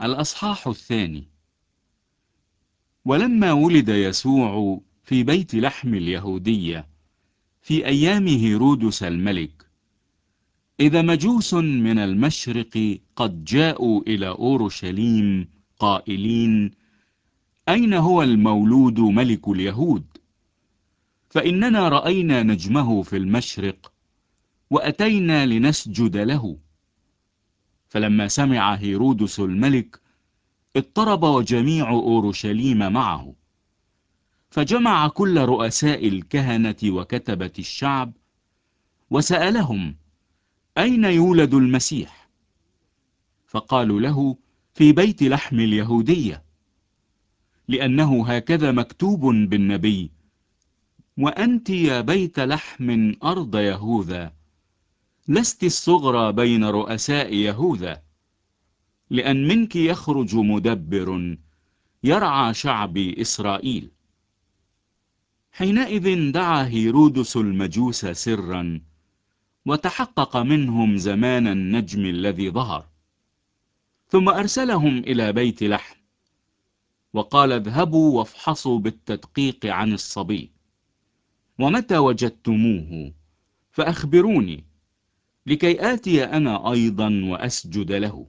الأصحاح 2. ولما ولد يسوع في بيت لحم اليهودية في أيام هيرودس الملك، إذا مجوس من المشرق قد جاءوا إلى أورشليم قائلين: أين هو المولود ملك اليهود؟ فإننا رأينا نجمه في المشرق وأتينا لنسجد له. فلما سمع هيرودس الملك اضطرب وجميع أورشليم معه، فجمع كل رؤساء الكهنة وكتبة الشعب وسألهم: أين يولد المسيح؟ فقالوا له: في بيت لحم اليهودية، لأنه هكذا مكتوب بالنبي: وأنت يا بيت لحم أرض يهوذا لست الصغرى بين رؤساء يهوذا، لأن منك يخرج مدبر يرعى شعبي إسرائيل. حينئذ دعا هيرودس المجوس سرا وتحقق منهم زمان النجم الذي ظهر، ثم أرسلهم إلى بيت لحم وقال: اذهبوا وافحصوا بالتدقيق عن الصبي، ومتى وجدتموه فأخبروني، لكي آتي أنا أيضا وأسجد له.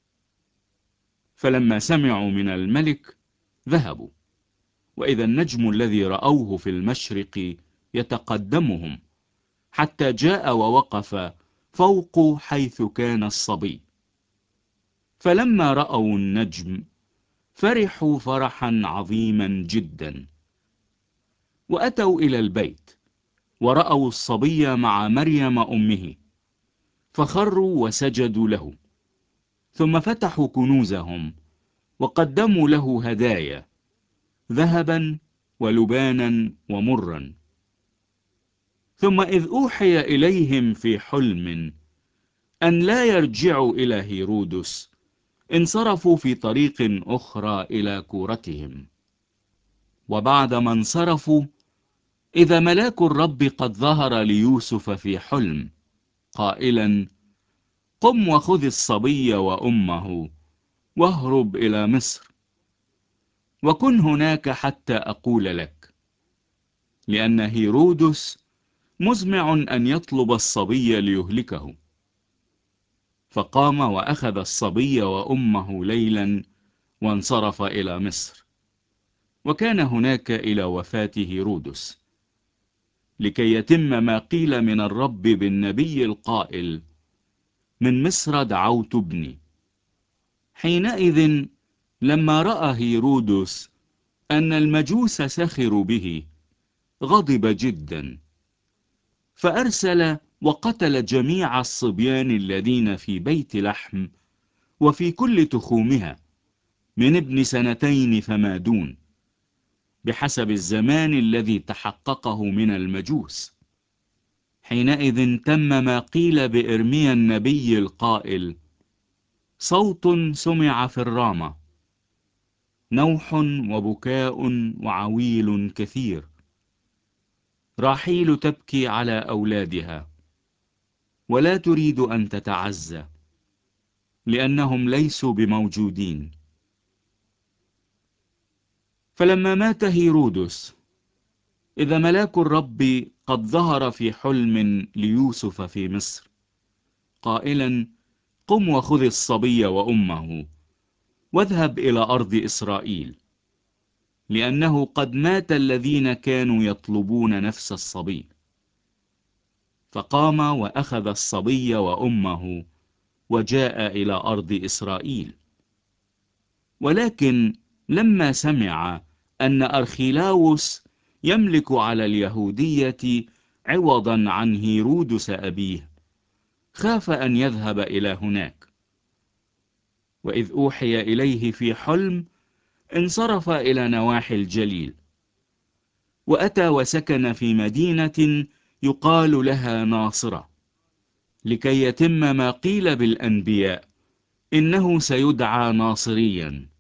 فلما سمعوا من الملك ذهبوا، وإذا النجم الذي رأوه في المشرق يتقدمهم حتى جاء ووقف فوق حيث كان الصبي. فلما رأوا النجم فرحوا فرحا عظيما جدا، وأتوا إلى البيت ورأوا الصبي مع مريم أمه، فخروا وسجدوا له. ثم فتحوا كنوزهم وقدموا له هدايا: ذهبا ولبانا ومرا. ثم إذ أوحي إليهم في حلم أن لا يرجعوا إلى هيرودس، انصرفوا في طريق أخرى إلى كورتهم. وبعدما انصرفوا، إذا ملاك الرب قد ظهر ليوسف في حلم قائلا: قم وخذ الصبي وأمه واهرب إلى مصر، وكن هناك حتى أقول لك، لأن هيرودس مزمع أن يطلب الصبي ليهلكه. فقام وأخذ الصبي وأمه ليلا وانصرف إلى مصر، وكان هناك إلى وفاة هيرودس، لكي يتم ما قيل من الرب بالنبي القائل: من مصر دعوت ابني. حينئذ لما رأى هيرودس أن المجوس سخروا به غضب جدا، فأرسل وقتل جميع الصبيان الذين في بيت لحم وفي كل تخومها من ابن 2 فما دون، بحسب الزمان الذي تحققه من المجوس. حينئذ تم ما قيل بإرميا النبي القائل: صوت سمع في الرامة، نوح وبكاء وعويل كثير، راحيل تبكي على أولادها ولا تريد أن تتعزى، لأنهم ليسوا بموجودين. فلما مات هيرودس، إذا ملاك الرب قد ظهر في حلم ليوسف في مصر قائلا: قم وخذ الصبي وأمه واذهب إلى أرض إسرائيل، لأنه قد مات الذين كانوا يطلبون نفس الصبي. فقام وأخذ الصبي وأمه وجاء إلى أرض إسرائيل. ولكن لما سمع أن أرخيلاوس يملك على اليهودية عوضا عن هيرودس أبيه، خاف أن يذهب إلى هناك. وإذ أوحي إليه في حلم انصرف إلى نواحي الجليل، وأتى وسكن في مدينة يقال لها ناصرة، لكي يتم ما قيل بالأنبياء: إنه سيدعى ناصريا.